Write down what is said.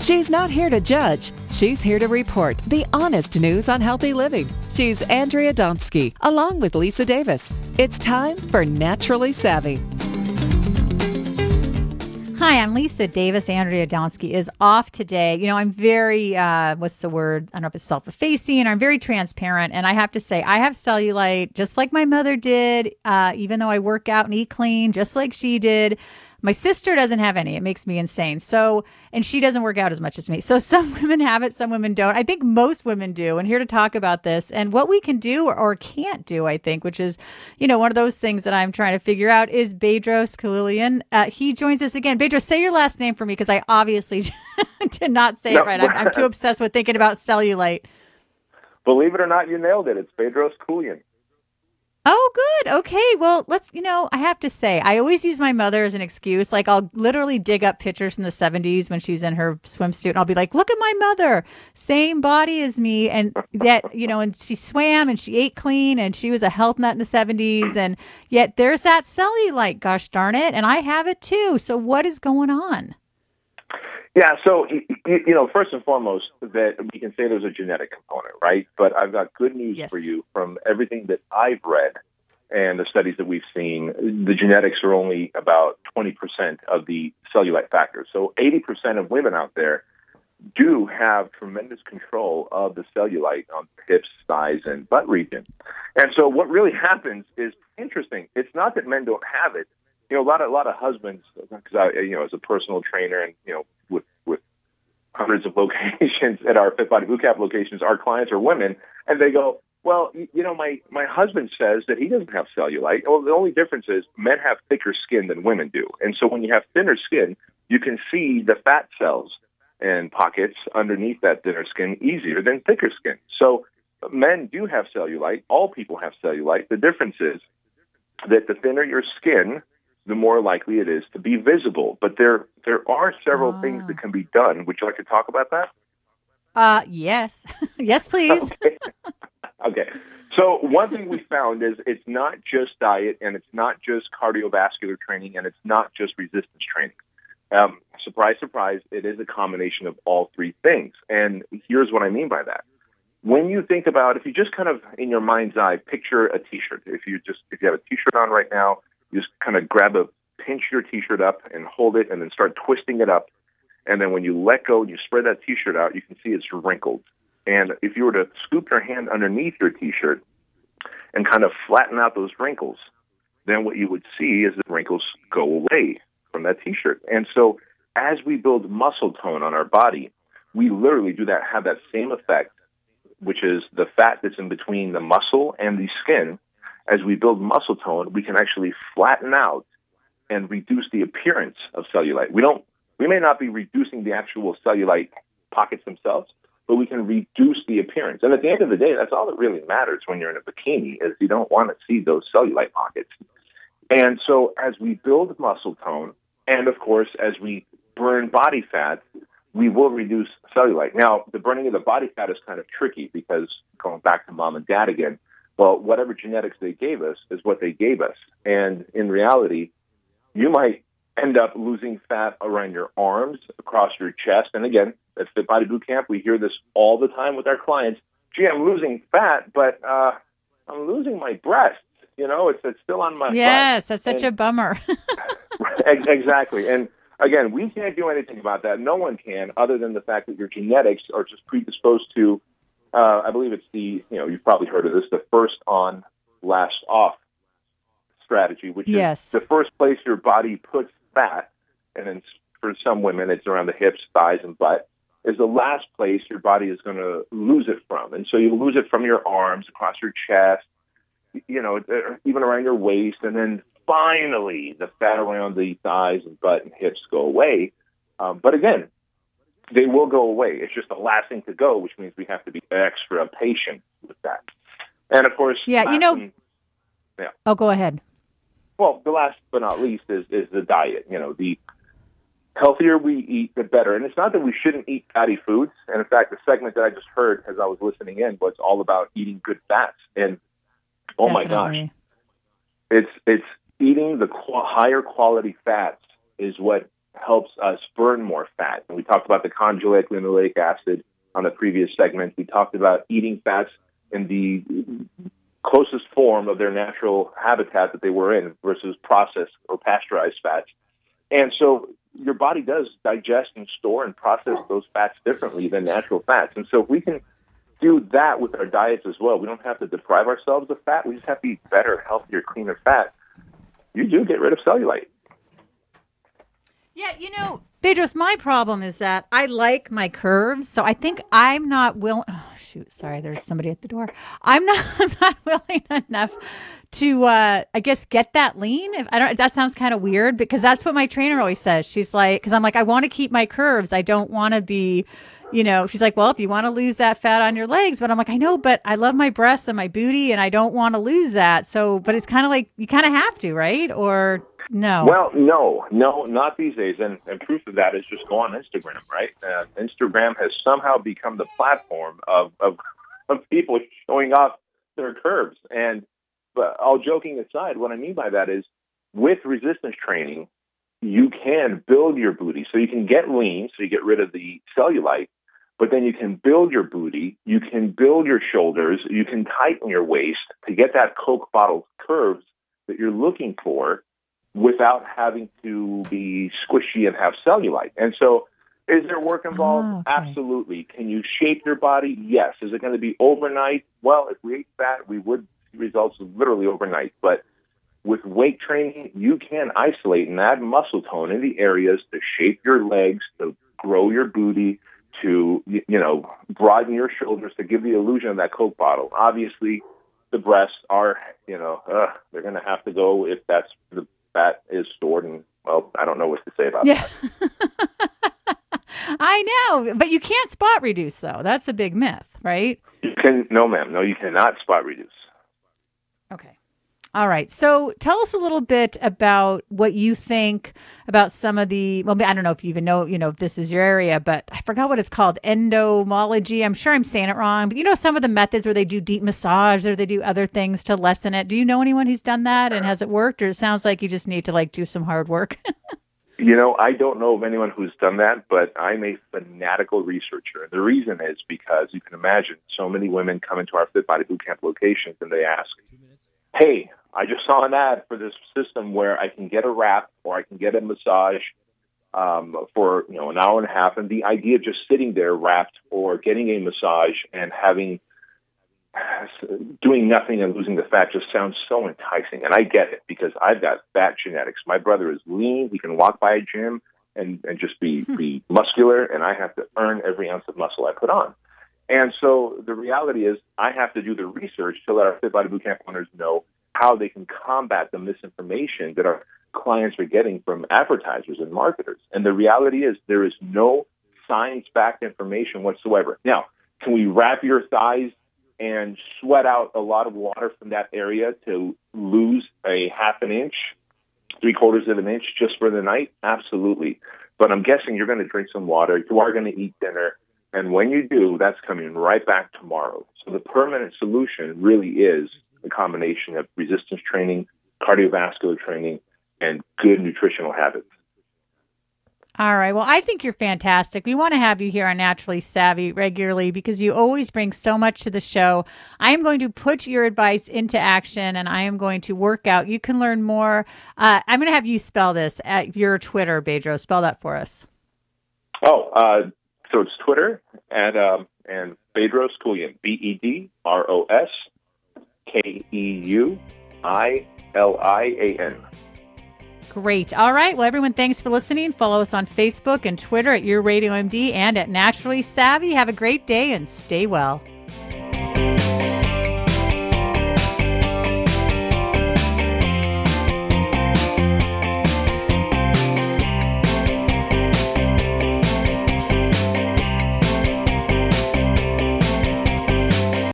She's not here to judge. She's here to report the honest news on healthy living. She's Andrea Donsky, along with Lisa Davis. It's time for Naturally Savvy. Hi, I'm Lisa Davis. Andrea Donsky is off today. You know, I'm very, what's the word? I don't know if it's self-effacing. I'm very transparent. And I have to say, I have cellulite just like my mother did, even though I work out and eat clean, just like she did. My sister doesn't have any. It makes me insane. And she doesn't work out as much as me. So some women have it, some women don't. I think most women do. And here to talk about this and what we can do or can't do, I think, which is, you know, one of those things that I'm trying to figure out is Bedros Keuilian. He joins us again. Bedros, say your last name for me because I obviously did not say it right. I'm too obsessed with thinking about cellulite. Believe it or not, you nailed it. It's Bedros Keuilian. Oh, good. Okay. Well, I have to say, I always use my mother as an excuse. Like, I'll literally dig up pictures from the 70s when she's in her swimsuit, and I'll be like, look at my mother, same body as me. And yet, you know, and she swam and she ate clean and she was a health nut in the 70s. And yet there's that cellulite, gosh darn it. And I have it too. So what is going on? Yeah, so, you know, first and foremost, that we can say there's a genetic component, right? But I've got good news for you. From everything that I've read and the studies that we've seen, the genetics are only about 20% of the cellulite factors. So 80% of women out there do have tremendous control of the cellulite on hips, thighs, and butt region. And so what really happens is interesting. It's not that men don't have it. You know, a lot of husbands, because I, you know, as a personal trainer and, you know, with hundreds of locations at our Fit Body Bootcamp locations, our clients are women, and they go, well, you know, my husband says that he doesn't have cellulite. Well, the only difference is men have thicker skin than women do. And so when you have thinner skin, you can see the fat cells and pockets underneath that thinner skin easier than thicker skin. So men do have cellulite. All people have cellulite. The difference is that the thinner your skin, the more likely it is to be visible. But there are several things that can be done. Would you like to talk about that? Yes. Yes, please. Okay. So one thing we found is it's not just diet, and it's not just cardiovascular training, and it's not just resistance training. Surprise, surprise, it is a combination of all three things. And here's what I mean by that. When you think about, if you just kind of, in your mind's eye, picture a T-shirt. If you have a T-shirt on right now, you just kind of pinch your T-shirt up and hold it and then start twisting it up. And then when you let go and you spread that T-shirt out, you can see it's wrinkled. And if you were to scoop your hand underneath your T-shirt and kind of flatten out those wrinkles, then what you would see is the wrinkles go away from that T-shirt. And so as we build muscle tone on our body, we literally have that same effect, which is the fat that's in between the muscle and the skin. As we build muscle tone, we can actually flatten out and reduce the appearance of cellulite. We may not be reducing the actual cellulite pockets themselves, but we can reduce the appearance. And at the end of the day, that's all that really matters when you're in a bikini, is you don't want to see those cellulite pockets. And so as we build muscle tone, and of course, as we burn body fat, we will reduce cellulite. Now, the burning of the body fat is kind of tricky because, going back to mom and dad again, well, whatever genetics they gave us is what they gave us. And in reality, you might end up losing fat around your arms, across your chest. And again, at Fit Body Bootcamp, we hear this all the time with our clients. Gee, I'm losing fat, but I'm losing my breasts. You know, it's still on my Yes, butt. That's such a bummer. Exactly. And again, we can't do anything about that. No one can, other than the fact that your genetics are just predisposed to, I believe it's you've probably heard of this, the first on, last off strategy, which is the first place your body puts fat, and then for some women, it's around the hips, thighs, and butt, is the last place your body is going to lose it from. And so you lose it from your arms, across your chest, you know, even around your waist, and then finally the fat around the thighs and butt and hips go away. But again, they will go away. It's just the last thing to go, which means we have to be extra patient with that. And of course, Oh, go ahead. Well, the last but not least is the diet. You know, the healthier we eat, the better. And it's not that we shouldn't eat fatty foods. And in fact, the segment that I just heard as I was listening in was all about eating good fats. And oh my gosh, it's eating the higher quality fats is what helps us burn more fat. And we talked about the conjugate linoleic acid on the previous segment. We talked about eating fats in the closest form of their natural habitat that they were in versus processed or pasteurized fats. And so your body does digest and store and process those fats differently than natural fats. And so if we can do that with our diets as well, we don't have to deprive ourselves of fat. We just have to eat better, healthier, cleaner fat. You do get rid of cellulite. Yeah, Bedros, my problem is that I like my curves, so I think I'm not willing. Oh, shoot, sorry, there's somebody at the door. I'm not willing enough to, I guess, get that lean. That sounds kind of weird because that's what my trainer always says. She's like, because I'm like, I want to keep my curves. I don't want to be, she's like, well, if you want to lose that fat on your legs, but I'm like, I know, but I love my breasts and my booty and I don't want to lose that. So, but it's kind of like, you kind of have to, right? Or no? Well, no, not these days. And proof of that is just go on Instagram, right? Instagram has somehow become the platform of people showing off their curves. But all joking aside, what I mean by that is with resistance training, you can build your booty. So you can get lean, so you get rid of the cellulite, but then you can build your booty, you can build your shoulders, you can tighten your waist to get that Coke bottle curves that you're looking for without having to be squishy and have cellulite. And so is there work involved? Oh, okay. Absolutely. Can you shape your body? Yes. Is it going to be overnight? Well, if we ate fat, we would see results literally overnight. But with weight training, you can isolate and add muscle tone in the areas to shape your legs, to grow your booty, to, broaden your shoulders, to give the illusion of that Coke bottle. Obviously, the breasts are, they're going to have to go if that's the fat is stored. And, well, I don't know what to say about that. I know, but you can't spot reduce, though. That's a big myth, right? No, ma'am. No, you cannot spot reduce. Okay. All right. So tell us a little bit about what you think about some of the, well, I don't know if you even know, if this is your area, but I forgot what it's called, endomology. I'm sure I'm saying it wrong, but some of the methods where they do deep massage or they do other things to lessen it. Do you know anyone who's done that and has it worked? Or it sounds like you just need to do some hard work? I don't know of anyone who's done that, but I'm a fanatical researcher. And the reason is because you can imagine so many women come into our Fit Body Bootcamp locations and they ask, hey, I just saw an ad for this system where I can get a wrap or I can get a massage for an hour and a half. And the idea of just sitting there wrapped or getting a massage and doing nothing and losing the fat just sounds so enticing. And I get it because I've got fat genetics. My brother is lean. He can walk by a gym and just be muscular. And I have to earn every ounce of muscle I put on. And so the reality is I have to do the research to let our Fit Body Bootcamp owners know how they can combat the misinformation that our clients are getting from advertisers and marketers. And the reality is there is no science-backed information whatsoever. Now, can we wrap your thighs and sweat out a lot of water from that area to lose a half an inch, 3/4 of an inch just for the night? Absolutely. But I'm guessing you're going to drink some water. You are going to eat dinner. And when you do, that's coming right back tomorrow. So the permanent solution really is a combination of resistance training, cardiovascular training, and good nutritional habits. All right. Well, I think you're fantastic. We want to have you here on Naturally Savvy regularly because you always bring so much to the show. I am going to put your advice into action and I am going to work out. You can learn more. I'm going to have you spell this at your Twitter, Bedros. Spell that for us. So it's Twitter and Bedros Keuilian, BedrosKeuilian. Great. All right. Well, everyone, thanks for listening. Follow us on Facebook and Twitter at Your Radio MD and at Naturally Savvy. Have a great day and stay well.